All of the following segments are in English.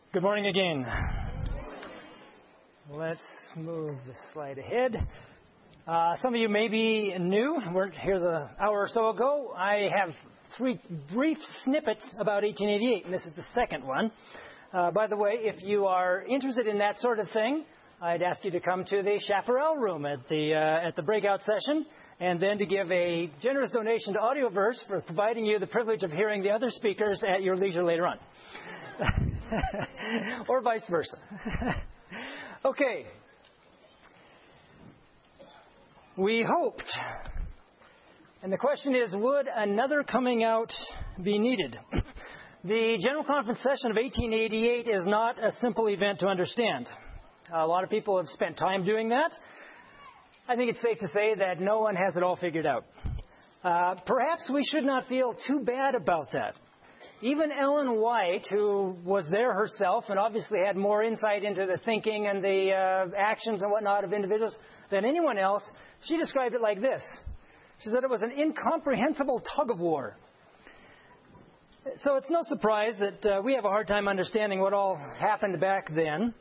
Good morning again. Let's move the slide ahead. Some of you may be new, weren't here the hour or so ago. I have 3 brief snippets about 1888, and this is the second one. By the way, if you are interested in that sort of thing, I'd ask you to come to the Chaparral room at the breakout session, and then to give a generous donation to Audioverse for providing you the privilege of hearing the other speakers at your leisure later on. Or vice versa. Okay. We hoped, and the question is, would another coming out be needed? The General Conference session of 1888 is not a simple event to understand. A lot of people have spent time doing that. I think it's safe to say that no one has it all figured out. Perhaps we should not feel too bad about that. Even Ellen White, who was there herself and obviously had more insight into the thinking and the actions and whatnot of individuals than anyone else, she described it like this. She said it was an incomprehensible tug-of-war. So it's no surprise that we have a hard time understanding what all happened back then.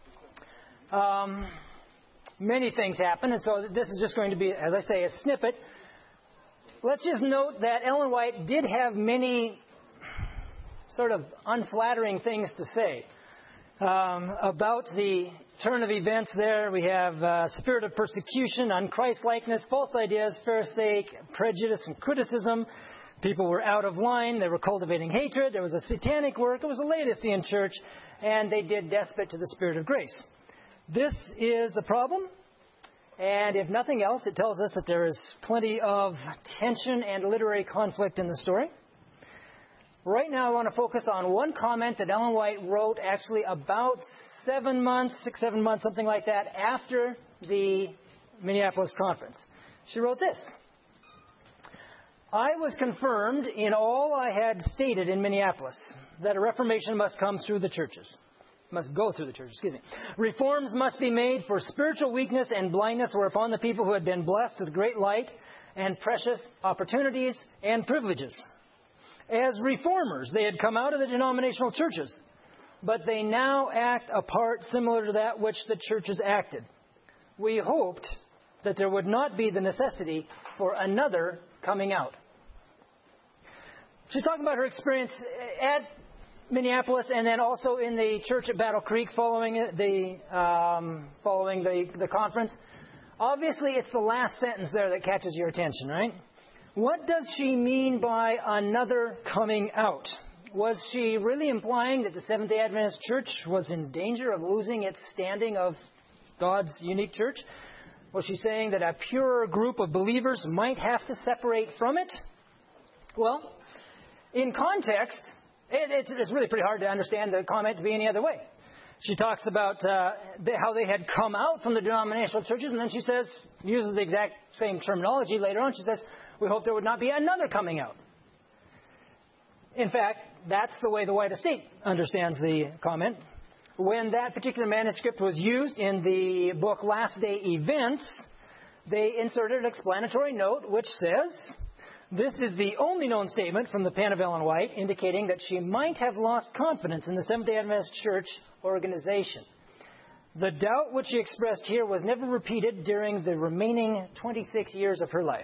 Many things happened, and so this is just going to be, as I say, a snippet. Let's just note that Ellen White did have many sort of unflattering things to say about the turn of events there. We have spirit of persecution, unChristlikeness, false ideas, pharisaic prejudice and criticism. People were out of line. They were cultivating hatred. There was a satanic work. It was a Laodicean church, and they did despot to the spirit of grace. This is a problem, and if nothing else, it tells us that there is plenty of tension and literary conflict in the story. Right now, I want to focus on one comment that Ellen White wrote actually about 7 months, 6-7 months, something like that, after the Minneapolis conference. She wrote this: I was confirmed in all I had stated in Minneapolis, that a reformation must come through the churches. Must go through the church, Reforms must be made, for spiritual weakness and blindness were upon the people who had been blessed with great light and precious opportunities and privileges. As reformers, they had come out of the denominational churches, but they now act a part similar to that which the churches acted. We hoped that there would not be the necessity for another coming out. She's talking about her experience at Minneapolis, and then also in the church at Battle Creek following the conference. Obviously, it's the last sentence there that catches your attention, right? What does she mean by another coming out? Was she really implying that the Seventh-day Adventist Church was in danger of losing its standing of God's unique church? Was she saying that a purer group of believers might have to separate from it? Well, in context, it's really pretty hard to understand the comment to be any other way. She talks about how they had come out from the denominational churches, and then she says, uses the exact same terminology later on, she says, we hope there would not be another coming out. In fact, that's the way the White Estate understands the comment. When that particular manuscript was used in the book Last Day Events, they inserted an explanatory note which says, this is the only known statement from the pen of Ellen White indicating that she might have lost confidence in the Seventh-day Adventist Church organization. The doubt which she expressed here was never repeated during the remaining 26 years of her life.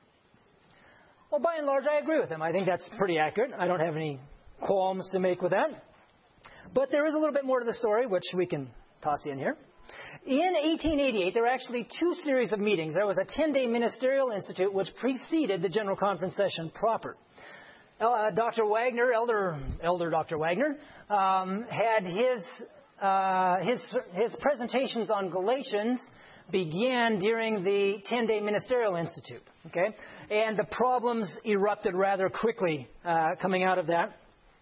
Well, by and large, I agree with him. I think that's pretty accurate. I don't have any qualms to make with that. But there is a little bit more to the story, which we can toss in here. In 1888, there were actually 2 series of meetings. There was a 10-day ministerial institute which preceded the General Conference session proper. Dr. Wagner, Elder Dr. Wagner, had his presentations on Galatians began during the 10-day ministerial institute. Okay, and the problems erupted rather quickly coming out of that.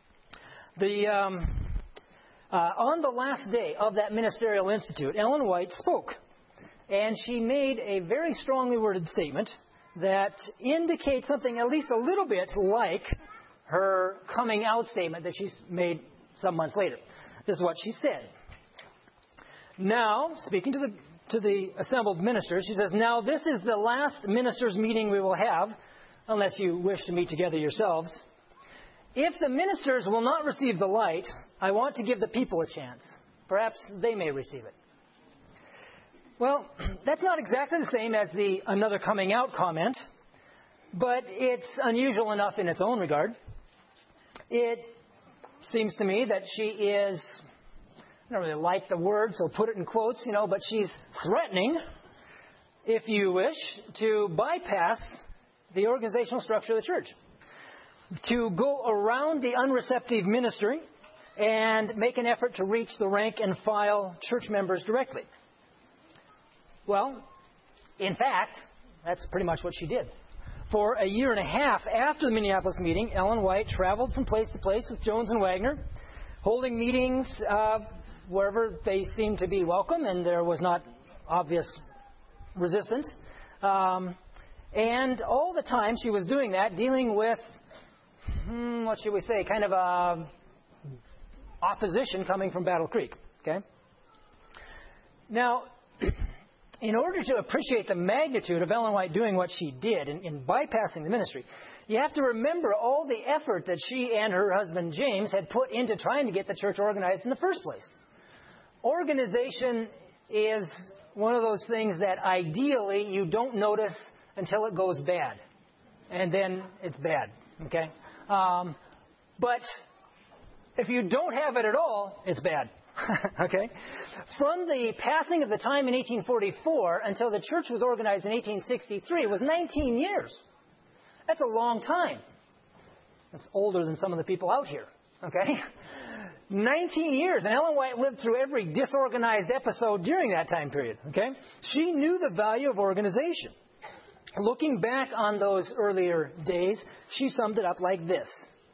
On the last day of that ministerial institute, Ellen White spoke, and she made a very strongly worded statement that indicates something at least a little bit like her coming out statement that she made some months later. This is what she said. Now, speaking to the assembled ministers, she says, now this is the last ministers' meeting we will have, unless you wish to meet together yourselves. If the ministers will not receive the light, I want to give the people a chance. Perhaps they may receive it. Well, that's not exactly the same as the another coming out comment, but it's unusual enough in its own regard. It seems to me that she is, I don't really like the word, so put it in quotes, but she's threatening, if you wish, to bypass the organizational structure of the church, to go around the unreceptive ministry and make an effort to reach the rank and file church members directly. Well, in fact, that's pretty much what she did. For a year and a half after the Minneapolis meeting, Ellen White traveled from place to place with Jones and Wagner, holding meetings wherever they seemed to be welcome and there was not obvious resistance. And all the time she was doing that, dealing with, what should we say, kind of opposition coming from Battle Creek. Okay. Now, in order to appreciate the magnitude of Ellen White doing what she did in bypassing the ministry, you have to remember all the effort that she and her husband James had put into trying to get the church organized in the first place. Organization is one of those things that ideally you don't notice until it goes bad. And then it's bad. Okay? But if you don't have it at all, it's bad. Okay? From the passing of the time in 1844 until the church was organized in 1863 was 19 years. That's a long time. That's older than some of the people out here. Okay? 19 years. And Ellen White lived through every disorganized episode during that time period. Okay? She knew the value of organization. Looking back on those earlier days, she summed it up like this.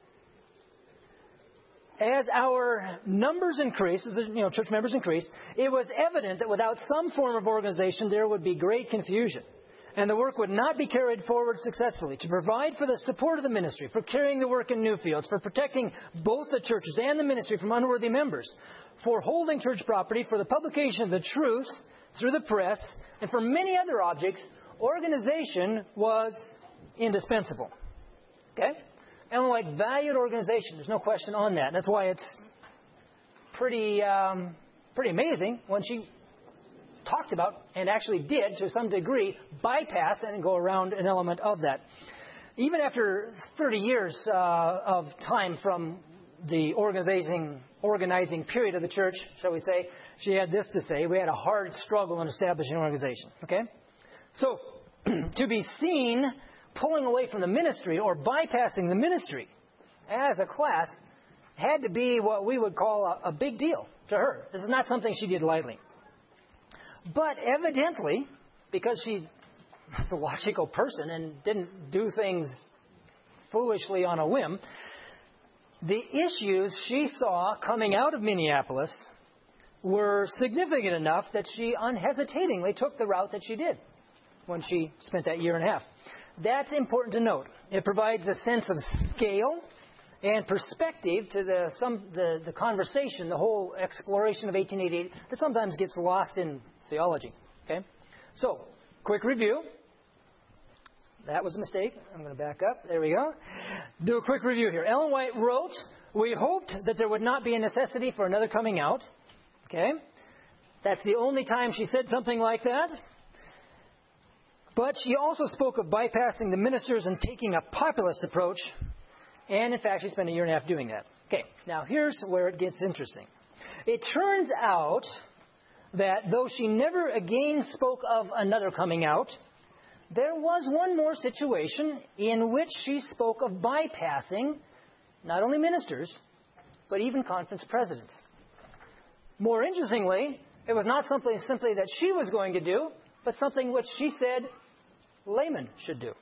As our numbers increased, as church members increased, it was evident that without some form of organization, there would be great confusion. And the work would not be carried forward successfully. To provide for the support of the ministry, for carrying the work in new fields, for protecting both the churches and the ministry from unworthy members, for holding church property, for the publication of the truth through the press, and for many other objects, organization was indispensable. Okay? Ellen White valued organization. There's no question on that. That's why it's pretty amazing when she talked about and actually did, to some degree, bypass and go around an element of that. Even after 30 years of time from the organizing period of the church, shall we say, she had this to say: we had a hard struggle in establishing an organization. Okay? So, to be seen pulling away from the ministry or bypassing the ministry as a class had to be what we would call a big deal to her. This is not something she did lightly. But evidently, because she was a logical person and didn't do things foolishly on a whim, the issues she saw coming out of Minneapolis were significant enough that she unhesitatingly took the route that she did when she spent that year and a half. That's important to note. It provides a sense of scale and perspective to the conversation, the whole exploration of 1888 that sometimes gets lost in theology. Okay? So, quick review. That was a mistake. I'm going to back up. There we go. Do a quick review here. Ellen White wrote, "We hoped that there would not be a necessity for another coming out." Okay? That's the only time she said something like that. But she also spoke of bypassing the ministers and taking a populist approach. And, in fact, she spent a year and a half doing that. Okay, now here's where it gets interesting. It turns out that though she never again spoke of another coming out, there was one more situation in which she spoke of bypassing not only ministers, but even conference presidents. More interestingly, it was not something simply that she was going to do, but something which she said laymen should do.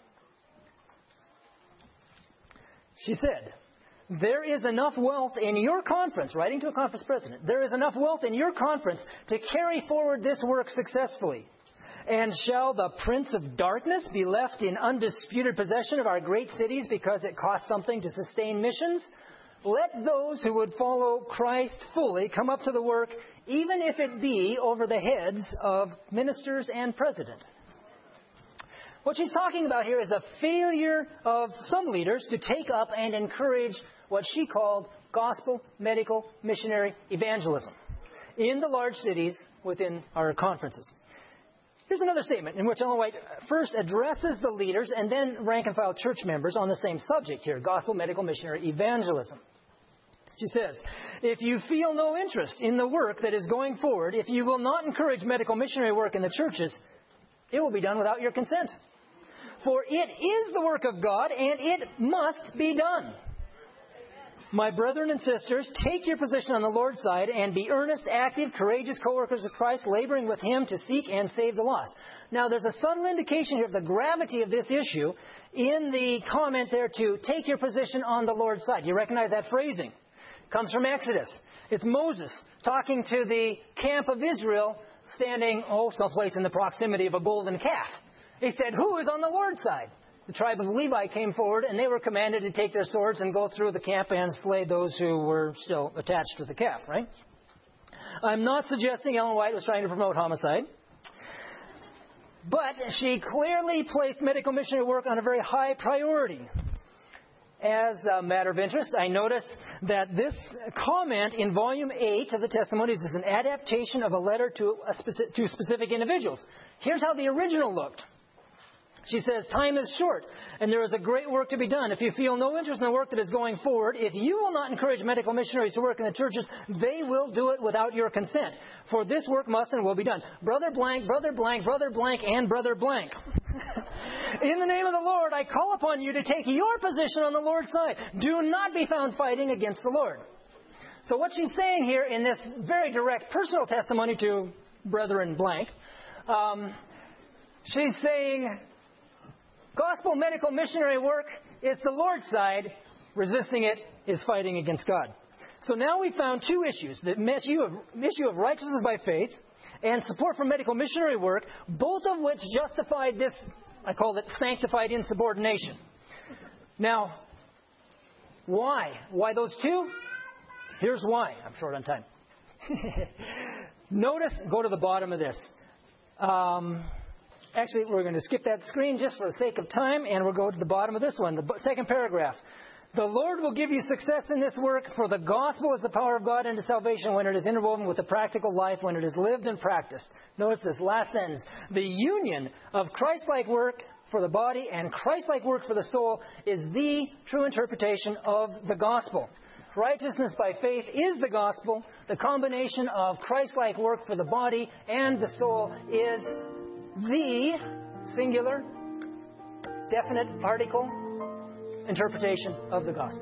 She said, "There is enough wealth in your conference," writing to a conference president, "there is enough wealth in your conference to carry forward this work successfully. And shall the prince of darkness be left in undisputed possession of our great cities because it costs something to sustain missions? Let those who would follow Christ fully come up to the work, even if it be over the heads of ministers and president." What she's talking about here is a failure of some leaders to take up and encourage what she called gospel, medical, missionary evangelism in the large cities within our conferences. Here's another statement in which Ellen White first addresses the leaders and then rank-and-file church members on the same subject here, gospel, medical, missionary evangelism. She says, if you feel no interest in the work that is going forward, if you will not encourage medical missionary work in the churches, it will be done without your consent. For it is the work of God, and it must be done. My brethren and sisters, take your position on the Lord's side and be earnest, active, courageous co-workers of Christ, laboring with Him to seek and save the lost. Now, there's a subtle indication here of the gravity of this issue in the comment there to take your position on the Lord's side. You recognize that phrasing? It comes from Exodus. It's Moses talking to the camp of Israel standing, someplace in the proximity of a golden calf. He said, who is on the Lord's side? The tribe of Levi came forward, and they were commanded to take their swords and go through the camp and slay those who were still attached to the calf, right? I'm not suggesting Ellen White was trying to promote homicide, but she clearly placed medical missionary work on a very high priority. As a matter of interest, I noticed that this comment in Volume 8 of the Testimonies is an adaptation of a letter to specific individuals. Here's how the original looked. She says, time is short, and there is a great work to be done. If you feel no interest in the work that is going forward, if you will not encourage medical missionaries to work in the churches, they will do it without your consent. For this work must and will be done. Brother blank, brother blank, brother blank, and brother blank. In the name of the Lord, I call upon you to take your position on the Lord's side. Do not be found fighting against the Lord. So what she's saying here in this very direct personal testimony to brethren blank, she's saying, gospel, medical, missionary work is the Lord's side. Resisting it is fighting against God. So now we've found two issues. The issue of righteousness by faith and support for medical missionary work, both of which justified this, I call it sanctified insubordination. Now, why? Why those two? Here's why. I'm short on time. Notice, go to the bottom of this. Actually, we're going to skip that screen just for the sake of time, and we'll go to the bottom of this one, the second paragraph. The Lord will give you success in this work, for the gospel is the power of God unto salvation when it is interwoven with the practical life, when it is lived and practiced. Notice this last sentence. The union of Christ-like work for the body and Christ-like work for the soul is the true interpretation of the gospel. Righteousness by faith is the gospel. The combination of Christ-like work for the body and the soul is the singular, definite article interpretation of the gospel.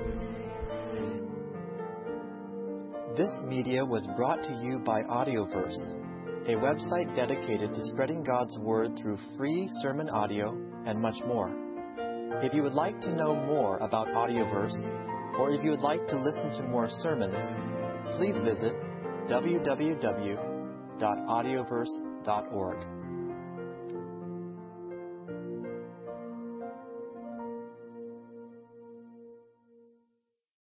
This media was brought to you by Audioverse, a website dedicated to spreading God's Word through free sermon audio and much more. If you would like to know more about Audioverse, or if you would like to listen to more sermons, please visit www.audioverse.org.